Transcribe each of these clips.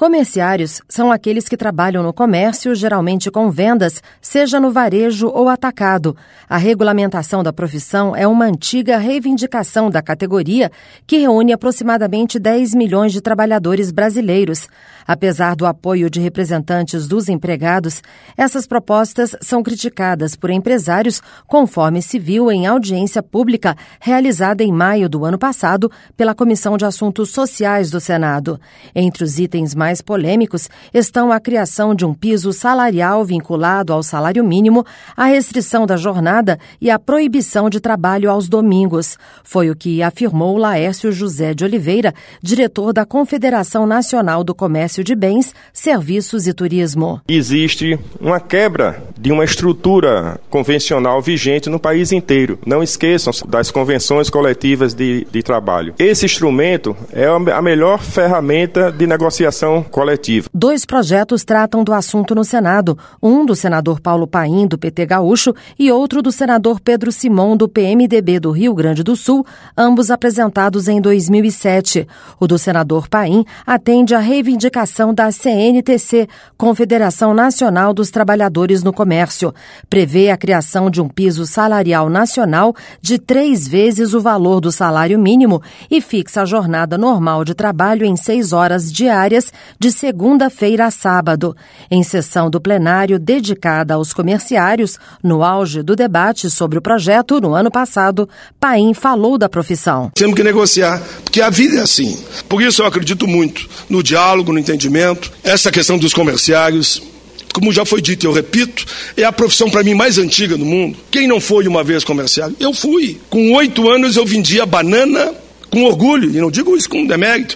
Comerciários são aqueles que trabalham no comércio, geralmente com vendas, seja no varejo ou atacado. A regulamentação da profissão é uma antiga reivindicação da categoria que reúne aproximadamente 10 milhões de trabalhadores brasileiros. Apesar do apoio de representantes dos empregados, essas propostas são criticadas por empresários, conforme se viu em audiência pública realizada em maio do ano passado pela Comissão de Assuntos Sociais do Senado. Entre os itens mais polêmicos estão a criação de um piso salarial vinculado ao salário mínimo, a restrição da jornada e a proibição de trabalho aos domingos. Foi o que afirmou Laércio José de Oliveira, diretor da Confederação Nacional do Comércio de Bens, Serviços e Turismo. Existe uma quebra de uma estrutura convencional vigente no país inteiro. Não esqueçam das convenções coletivas de trabalho. Esse instrumento é a melhor ferramenta de negociação coletiva. 2 projetos tratam do assunto no Senado, um do senador Paulo Paim, do PT Gaúcho, e outro do senador Pedro Simon, do PMDB do Rio Grande do Sul, ambos apresentados em 2007. O do senador Paim atende à reivindicação da CNTC, Confederação Nacional dos Trabalhadores no Comércio. Prevê a criação de um piso salarial nacional de 3 vezes o valor do salário mínimo e fixa a jornada normal de trabalho em 6 horas diárias, de segunda-feira a sábado. Em sessão do plenário dedicada aos comerciários, no auge do debate sobre o projeto, no ano passado, Paim falou da profissão. Temos que negociar, porque a vida é assim. Por isso eu acredito muito no diálogo, no entendimento. Essa questão dos comerciários, como já foi dito e eu repito, é a profissão para mim mais antiga do mundo. Quem não foi uma vez comerciário? Eu fui. Com 8 anos eu vendia banana com orgulho, e não digo isso com demérito,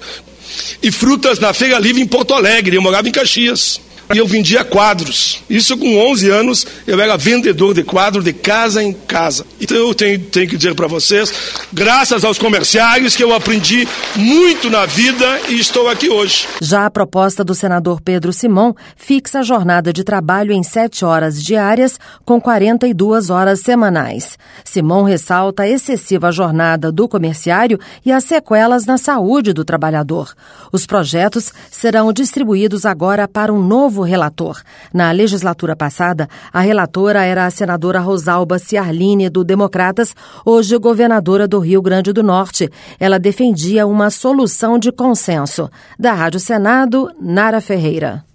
e frutas na Feira Livre em Porto Alegre, eu morava em Caxias. E eu vendia quadros. Isso com 11 anos, eu era vendedor de quadro de casa em casa. Então eu tenho que dizer para vocês, graças aos comerciários, que eu aprendi muito na vida e estou aqui hoje. Já a proposta do senador Pedro Simon fixa a jornada de trabalho em 7 horas diárias, com 42 horas semanais. Simon ressalta a excessiva jornada do comerciário e as sequelas na saúde do trabalhador. Os projetos serão distribuídos agora para um novo relator. Na legislatura passada, a relatora era a senadora Rosalba Ciarline, do Democratas, hoje governadora do Rio Grande do Norte. Ela defendia uma solução de consenso. Da Rádio Senado, Nara Ferreira.